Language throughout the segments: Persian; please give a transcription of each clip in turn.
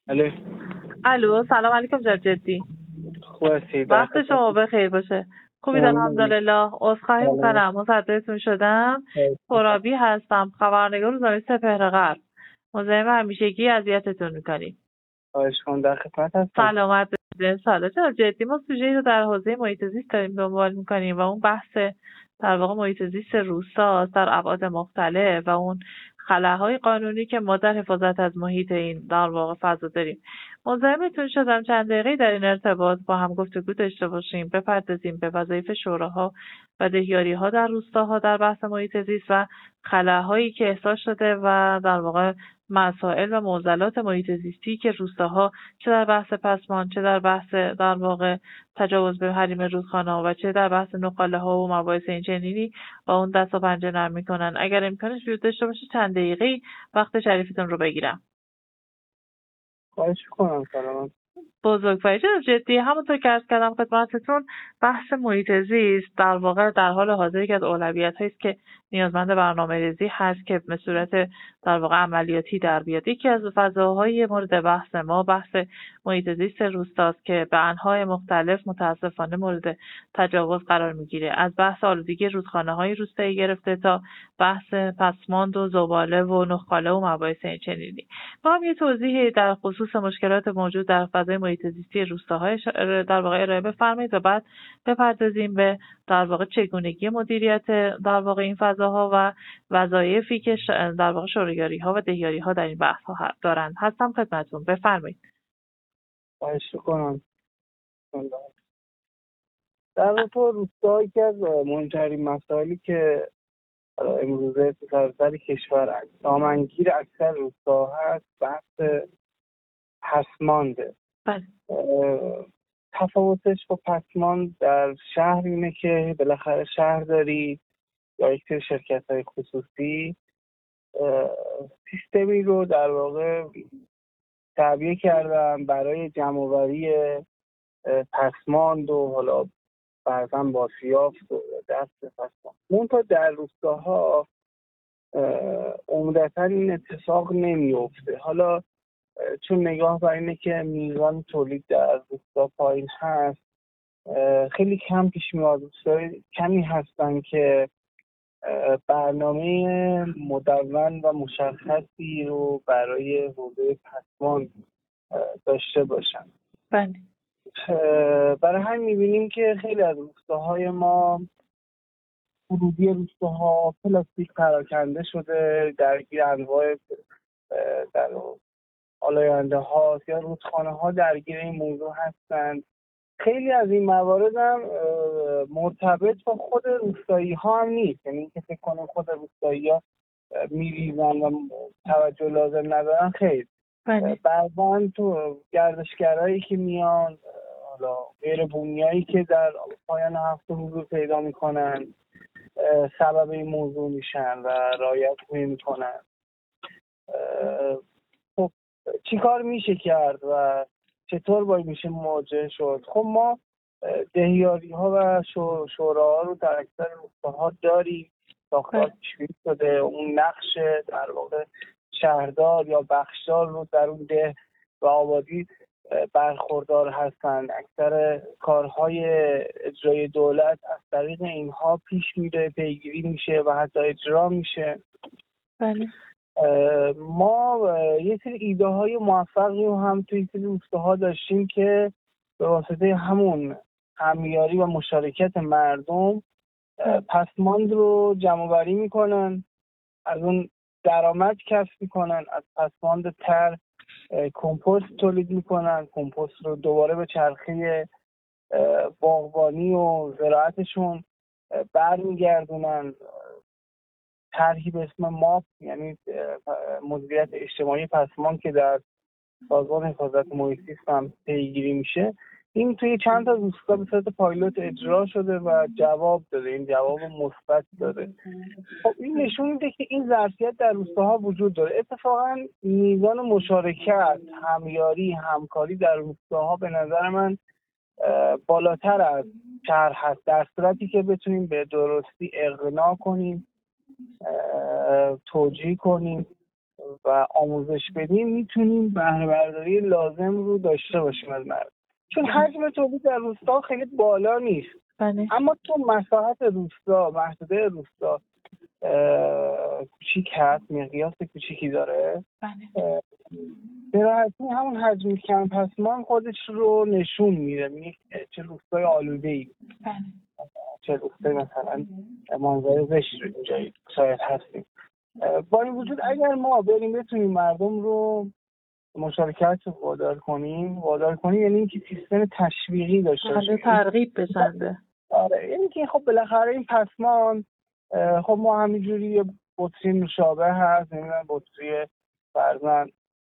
الو. الو، سلام علیکم جناب جدی. خوب هستی؟ وقت شما بخیر باشه. خوبید الحمدلله. عذرخواهی میکنم مصدقتون شدم. ترابی هستم، خبرنگار روزنامه سپهر غرب. مزاحم همیشگی اذیتتون میکنیم. خواهش کنم، در خدمت هستم. سلامت باشید. سلام جناب جدی. ما سوژه‌ای رو در حوزه محیط زیست داریم دنبال میکنیم و اون بحث در واقع محیط زیست روستاست در ابعاد مختلف و اون خلاهای قانونی که ما در حفاظت از محیط این در واقع فضا داریم. مزاحمتون شدم چند دقیقه در این ارتباط با هم گفتگو داشته باشیم، بپردازیم به وظایف شوراها و دهیاری‌ها در روستاها در بحث محیط زیست و خلاهایی که احساس شده و در واقع مسائل و معضلات محیط زیستی که روستاها چه در بحث پسماند، چه در بحث در واقع تجاوز به حریم رودخانه‌ها و چه در بحث نقاله‌ها و مباحث اینچنینی با اون دست و پنجه نرم میکنن. اگر امکانش وجود داشته باشه چند دقیقه وقت شریفتون رو بگیرم. خواهش کنم. سلامت. بزرگواری جناب جدی، همونطور که عرض کردم خدمتتون، بحث محیط زیست در واقع در حال حاضر یکی از اولویت‌هایی است که نیازمند برنامه‌ریزی هست که به صورت در واقع عملیاتی در بیاد. یکی از فضاهای مورد بحث ما بحث محیط زیست روستاست که به انواع مختلف متاسفانه مورد تجاوز قرار میگیره، از بحث آلودگی رودخانه‌های روستایی گرفته تا بحث پسماند و زباله و نخاله و مباحث اینچنینی. ما هم یه توضیحی در خصوص مشکلات موجود در فضای محیط زیستی روستاهای در واقع ارائه بفرمایید و بعد بپردازیم به در واقع چگونگی مدیریت در واقع این فضاها و وظایفی که در واقع شورایی‌ها و دهیاری‌ها در این بحث‌ها دارند. هستم خدمتتون، بفرمایید. خواهش کنم. در واقع روستاها یکی از مهمترین مسائلی که امروزه تو سراسر کشور دامنگیر اکثر روستاها هست بحث پسمانده. بله. تفاوتش با پسماند در شهر اینه که بالاخره شهرداری یا یک سری شرکت‌های خصوصی سیستمی رو در واقع تعبیه کردن برای جمع‌آوری پسماند و حالا بعضا بازیافت و دست پسماند. منتها در روستاها عمدتاً این اتفاق نمیفته. حالا چون نگاه بر اینه که میزان تولید در روستا پایین هست، خیلی کم پیش میاد. روستاهای کمی هستن که برنامه مدون و مشخصی رو برای حوزه پسماند داشته باشن. بله. برای همین می‌بینیم که خیلی از روستاهای ما ورودی روستاها پلاستیک پراکنده شده، درگیر انواع در آلاینده ها یا رودخانه ها درگیر این موضوع هستند. خیلی از این موارد هم مرتبط با خود روستایی ها هم نیست، یعنی اینکه فکر کنم خود روستایی ها میریزن و توجه لازم ندارن. خیلی بعضا تو گردشگرایی که میان، حالا غیر بومیایی که در پایان هفته حضور پیدا میکنن سبب این موضوع میشن و رعایت نمیکنن. خب چی کار میشه کرد و چطور باید میشه مواجه شد؟ خب ما دهیاری ها و شوراها رو در اکثر روستاها داریم، ساختار پیش‌بینی شده. اون نقش در واقع شهردار یا بخشدار رو در اون ده و آبادی برخوردار هستند. اکثر کارهای اجرای دولت از طریق اینها پیش میره، پیگیری میشه و حتی اجرا میشه. بله. ما یه سری ایده های موفقی رو هم توی سری روستاها داشتیم که به واسطه همون همیاری و مشارکت مردم پسماند رو جمع‌آوری میکنن، از اون درآمد کسب میکنن، از پسماند تر کمپوست تولید میکنن، کمپوست رو دوباره به چرخه باغبانی و زراعتشون برمیگردونن. طرحی به اسم ماپ، یعنی مدیریت اجتماعی پسماند که در سازمان حفاظت محیط زیست هم پیگیری میشه، این توی چند تا روستا به صورت پایلوت اجرا شده و جواب داده. این جواب مثبت داده. خب این نشون میده که این ظرفیت در روستاها وجود داره. اتفاقا میزان مشارکت، همیاری، همکاری در روستاها به نظر من بالاتر از شهر هست، در صورتی که بتونیم به درستی اقناع کنیم، توجیه کنیم و آموزش بدیم میتونیم بهره برداری لازم رو داشته باشیم از مردم، چون حجم تولید در روستا خیلی بالا نیست. بله. اما تو مساحت روستا، محدوده روستا کوچیک هست، مقیاس کوچیکی داره. بله. به راحتی همون حجم کم پسمان خودش رو نشون میده، میگه چه روستای آلوده‌ای. بله. چه روستای مثلا منظره زشت رو اینجا شاید هستیم. با این وجود اگر ما بریم بتونیم مردم رو مشارکت رو وادار کنیم یعنی اینکه سیستم تشویقی داشته باشیم، ترغیب بسنده. آره، یعنی که خب بالاخره این پسمان، خب ما همینجوری یه بطری نوشابه هست، نمیدونم بطری فرزن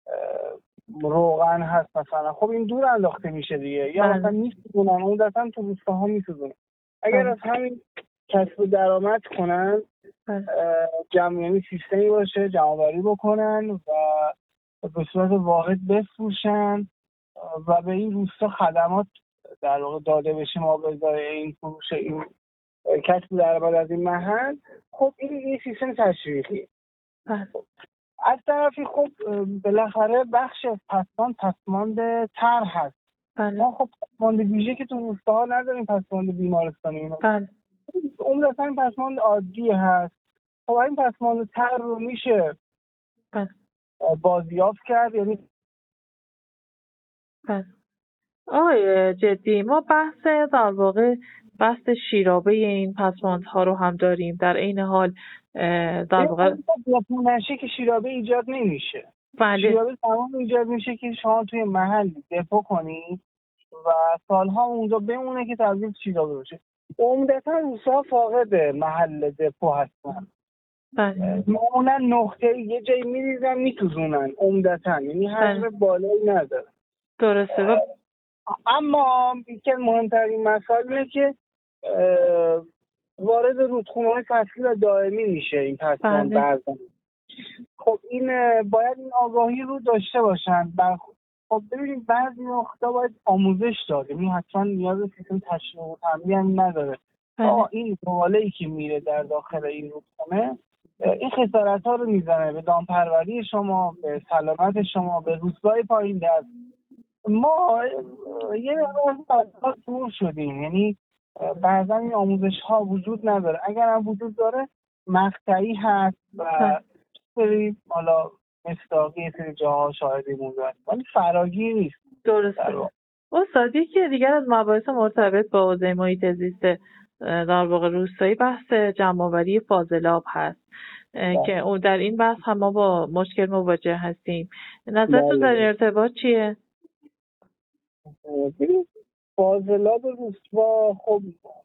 روغن هست مثلا، خب این دور انداخته میشه دیگه، یا مثلا میسوزونن، اون دستن تو روستاها میسوزونن. اگر از همین کسب درآمد کنن، یعنی سیستمی باشه جمع‌آوری بکنن و به صورت واحد بفروشن و به این روستا خدمات در واقع داده بشه، ما به ازای این فروش این کسب درآمد از این محل، خب این سیستم تشویقی. از طرفی خب بالاخره بخش از پسماند تر هست. ما خب پسماند ویژه که تو روستاها نداریم، پسماند بیمارستانی. عمدتاً پسماند عادی هست. خب این پسماند تر رو میشه بازیافت کرد. یعنی آقای جدی، ما بحث در واقع بحث شیرابه این پسماندها رو هم داریم، در این حال در واقع نشه که شیرابه ایجاد نمیشه. شیرابه تمام ایجاد میشه که شما توی محل دپو کنی و سالها اونجا بمونه که تبدیل شیرابه بشه. عمدتاً روستاها فاقد محل دپو هستن. معمولا نقطه یه جایی میریزن میسوزونن عمدتاً، یعنی حجم بالایی نداره. درسته. اما یکی از مهمترین مسائل اینه که وارد رودخونه‌های فصلی و دائمی میشه این پسماند بعضا. خب این باید این آگاهی رو داشته باشن. خب ببینید بعضی وقتا باید آموزش داد، یعنی حتما نیاز سیستم تشریح و تنبیه هم نداره. این مواله‌ای که میره در داخل این رودخونه این خسارت‌ها رو میزنه به دامپروری شما، به سلامت شما، به روزگار پایین دست. ما یه مقدار دور شدیم، یعنی بعضا این آموزش ها وجود نداره. اگر هم وجود داره مقطعی هست و سری حالا مصداقی سری جاها شاهدی مونده است، ولی فراگیر نیست. درسته. استادی که دیگر از مباحث مرتبط با حوزه محیط زیست در واقع روستایی بحث جمع‌آوری فاضلاب هست که اون در این بحث هم ما با مشکل مواجه هستیم. نظرتون در ارتباط چیه؟ فاضلاب روستا خب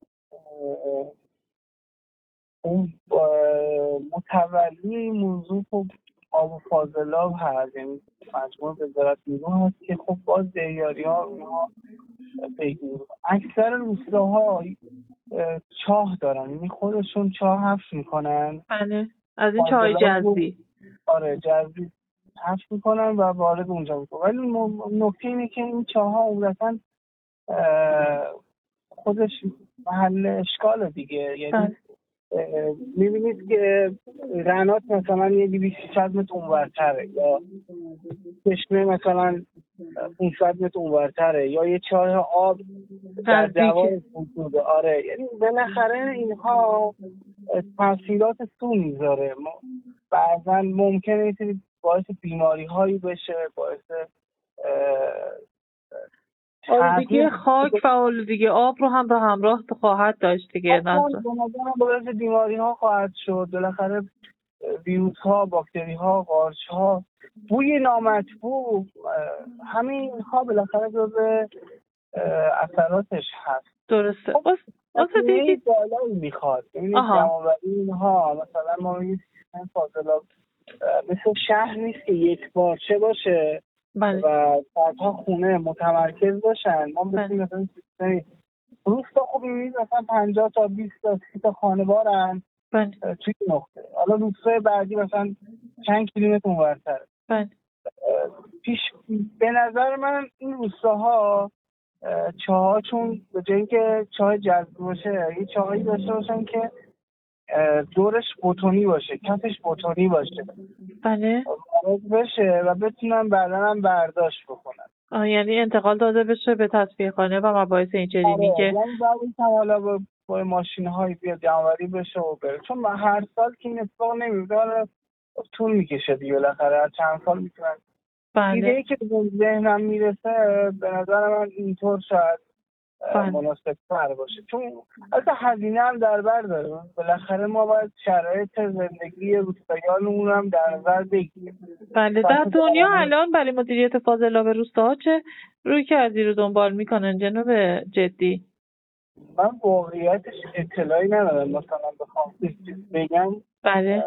اون متولی این موضوع خب آب و فاضلاب هست، یعنی مجموعه وزارت نیرو هست که خب باز دهیاری ها اونها بگیر. اکثر روستاها چاه دارن، یعنی خودشون چاه حفر میکنن. بله، از این چاه جذبی. آره جذبی حفر میکنن و وارد اونجا میکنن. ولی نکته اینه که این چاه ها عمدتاً خودش محل اشکال دیگه، یعنی میبینید که رنات مثلا یه 200-300 متر اونورتره، یا چشمه مثلا 500 متر اونورتره، یا یه چاه آب در جوار حدود. آره، یعنی بالاخره اینها تاثیرات سو میذاره. بعضا ممکنه یه باعث بیماری هایی بشه، باعث آلودگی خاک و آلودگی آب رو هم به همراه خواهد داشت دیگه. باعث بیماری ها خواهد شد. بالاخره ویروس ها، باکتری ها، قارچ ها، بوی نامطبوع، همین ها بالاخره جزء اثراتش هست. درسته. دیگه بالایی میخواد. یعنی جمع‌آوری اینها، مثلا ما یه سیستم فاضلاب مثل شهر نیست که یک بارچه باشه و صدها خونه متمرکز باشن. ما بسیم مثلا سیستمی روستا خب میبینید مثلا 50 تا 20 تا 30 تا خانوارن توی نقطه. حالا روستای بعدی مثلا چند کیلومتر اونورتره. به نظر من این روستاها چاهاشون به جایی که چاه جذب باشه، یه چاهایی داشته باشن که دورش بتونی باشه، کفش بتونی باشه، بله. وارد بشه و بتونن بعدا هم برداشت بکنن. یعنی انتقال داده بشه به تصفیه خانه و مباحث این چنینی که یعنی بعد این حالا با ماشین هایی بیاد جمع‌آوری بشه و بره، چون من هر سال که این اتفاق نمیفته، طول میکشه دیگه، بالاخره هر چند سال میتونن. ایده ای که به ذهنم میرسه به نظر من اینطور شاید مناسب تر باشه، چون البته هزینه هم در بر داره. بالاخره ما باید شرایط زندگی روستاییانمون هم در نظر بگیریم. بله. در دنیا الان برای مدیریت فاضلاب روستاها چه روی کردی رو دنبال میکنن جناب جدی؟ من واقعیتش اطلاعی ندارم، مثلا بخوام بگم بله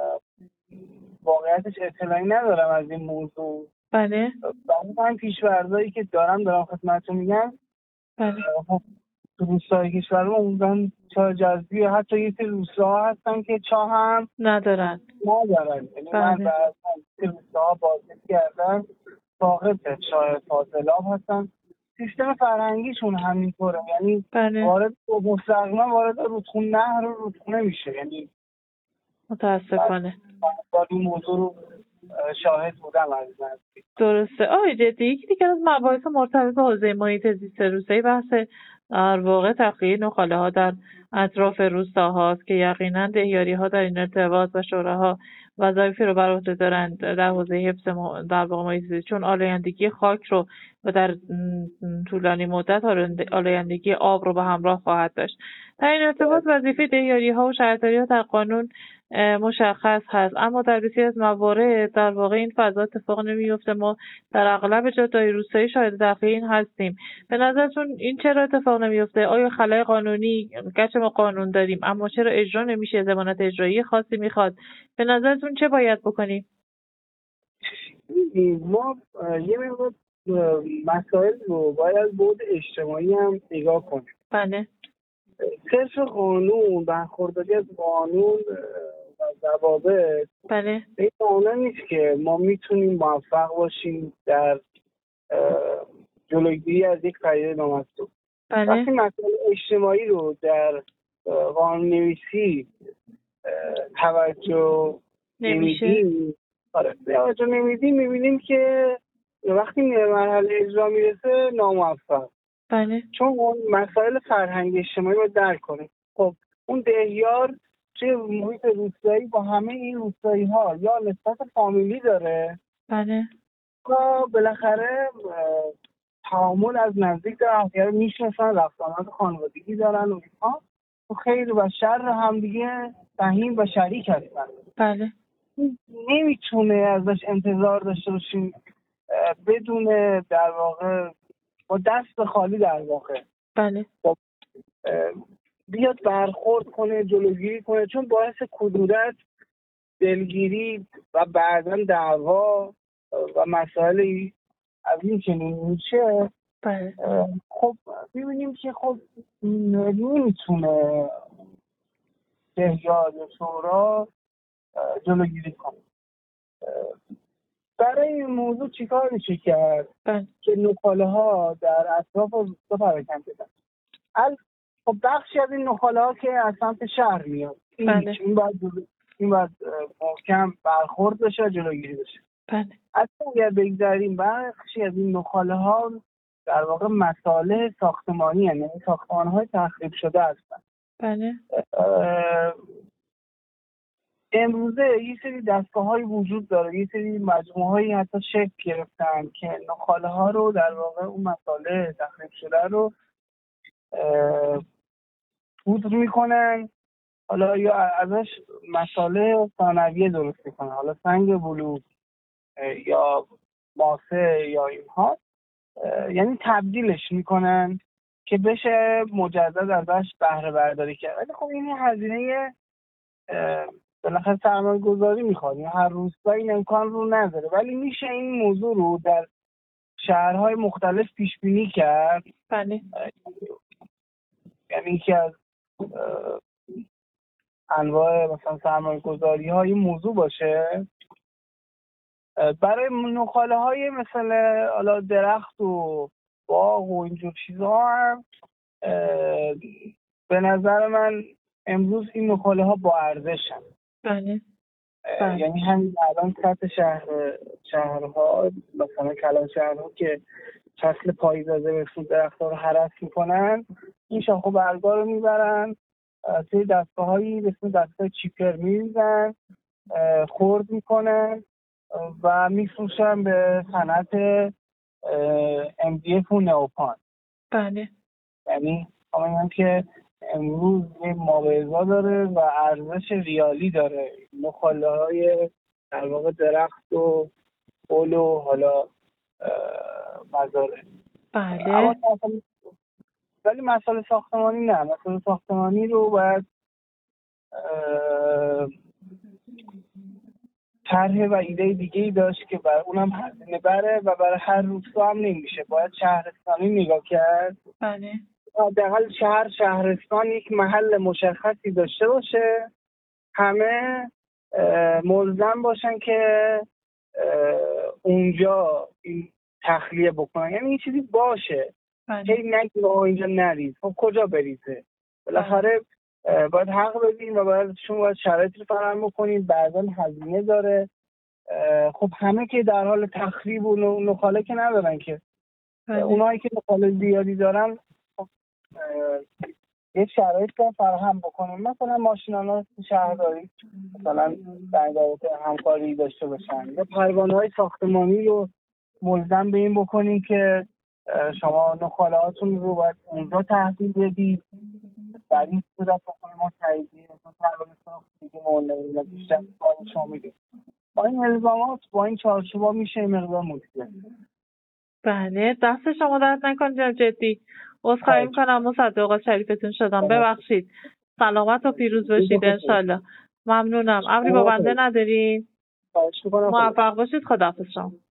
واقعیتش اطلاعی ندارم از این موضوع. بله. من پیش‌فرضایی که دارم خدمتتون میگم. بله. خب تو روستای کشورمون عموماً چاه جذبی، حتی یه سری روستاها هستن که چاه هم ندارن. یعنی من بعد از روستاها بازدید کردم فاقد چاه فاضلاب هستن. سیستم فرهنگیشون همینطوره، یعنی مستقیما وارد رودخونه نهر و رودخونه میشه. یعنی متاسفانه با این موضوع رو شاهد بودم از نزدیک. درسته. آقای جدی، یکی دیگر از مباحث مرتبط با حوزه محیط زیست روستایی بحث در واقع تخلیه نخاله ها در اطراف روستاهاست که یقینا دهیاری ها در این ارتباط و شوراها وظایفی رو بر عهده دارند در حوزه حفظ در واقع محیط زیست، چون آلایندگی خاک رو و در طولانی مدت آلایندگی آب رو به همراه خواهد داشت. در این ارتباط وظیفه دهیاری ها و شهرداری ها در قانون مشخص هست، اما در بسیاری از موارد در واقع این فضا اتفاق نمیفته. ما در اغلب جاهای روستایی شاهد دفعه این هستیم. به نظرتون این چرا اتفاق نمیفته؟ آیا خلای قانونی، گرچه ما قانون داریم اما چرا اجرا نمیشه؟ ضمانت اجرایی خاصی میخواد. به نظرتون چه باید بکنیم؟ ما یه مقدار مسائل رو باید از بعد اجتماعی هم نگاه کنیم. بله. صرف قانون، برخورداری از قانون و ضوابط بله این معنی نیست که ما میتونیم موفق باشیم در جلوگیری از یک پدیده نامطلوب. بله. وقتی مسائل اجتماعی رو در قانون نویسی توجه نمیدیم، میبینیم که وقتی مرحله اجرا میرسه ناموفق. بله. چون اون مسائل فرهنگ اجتماعی رو درک کنه. خب اون دهیار توی محیط روستایی با همه این روستایی ها یا نسبت فامیلی داره، بله. و بالاخره تعامل از نزدیک دارن، یعنی میشناسن، رفتارات خانوادگی دارن و اینها، تو خیر و شر همدیگه سهیم و شریک هستن. بله. نمیتونه ازش انتظار داشته باشیم بدون در واقع با دست خالی در واقع بله بیاد برخورد کنه، جلوگیری کنه، چون باعث کدورت، دلگیری و بعداً دعوا و مسائل از این چنین میشه. بله. خب ببینیم که خب نمیتونه دهیار یا شورا جلوگیری کنه. برای این موضوع چیکار میشه کرد؟ که نخاله ها در اطراف روستا پراکنده بدن. خب بخشی از این نخاله ها که از سمت شهر میاد، این باید محکم برخورد بشه و جلوگیری بشه. اصلا اگر بگذاریم بخشی از این نخاله ها در واقع مصالح ساختمانی، یعنی ساختمان های تخریب شده هستن. امروزه یه سری دستگاه‌های وجود داره، یه سری مجموعه‌هایی حتی شکل گرفتن که نخاله ها رو در واقع اون مصالح تخریب شده رو پودر میکنن، حالا یا ازش مصالح ثانویه درست میکنن، حالا سنگ بلوک یا ماسه یا اینها، یعنی تبدیلش میکنن که بشه مجدد ازش بهره برداری کرد. ولی خب این هزینه بالاخره سرمایه گذاری میخواد، هر روستا این امکان رو نداره، ولی میشه این موضوع رو در شهرهای مختلف پیش بینی کرد. بله. یعنی که از انواع مثلا سرمایه گذاری های موضوع باشه برای نخاله های مثل حالا درخت و باغ و اینجور چیزها هم به نظر من امروز این نخاله ها با ارزشن. بله. یعنی همین الان سطح شهرها مثلا کلان شهرها که فصل پاییز زمستون درخت‌ها رو هرس میکنن، این شاخ و برگا رو میبرن توی دستگاه‌هایی به اسم دستگاه چیپر میریزن، خرد میکنن و میفروشن به صنعت MDF و نئوپان. بله. یعنی میگم که امروز یه مابعضا داره و ارزش ریالی داره، نخاله های در واقع درخت و گل و حالا مزاره. بله. ولی مسائل ساختمانی نه، مسائل ساختمانی رو باید طرح و ایده دیگه‌ای داشت که برای اونم هزینه بره و برای هر روستا هم نمیشه، باید شهرستانی نگاه کرد. بله. حداقل شهرستان یک محل مشخصی داشته باشه، همه ملزم باشن که اونجا این تخلیه بکنن، یعنی این چیزی باشه که نگیم اینجا نریز. خب کجا بریزه؟ بالاخره باید حق بدیم و باید شرایطی رو فراهم بکنیم. بعضا هزینه داره. خب همه که در حال تخریب و نخاله که ندارن که. اونایی که نخاله زیادی دارن خب یه شرایط رو فراهم بکنیم، مثلا ماشین‌ها شهرداری مثلا در رابطه همکاری داشته باشن، یا پروانه‌های ساختمانی رو ملزم به این بکنیم که شما نخاله‌هاتون رو باید اونجا تحویل بدید، در این صورت بکنیم ما تاییدیه مثلا پروانه ساخت دیگه مولد بیشتر کار شما میدیم. با این الزامات با این چارچوبا میشه مقدار مشکل. بله، دست شما درد نکنه جدی. عذرخواهی میکنم مصدق آقا شریفتون شدم، ببخشید. سلامت و پیروز باشید انشالله. ممنونم. امری با بنده ندارین؟ موفق باشید. خداحافظ شما.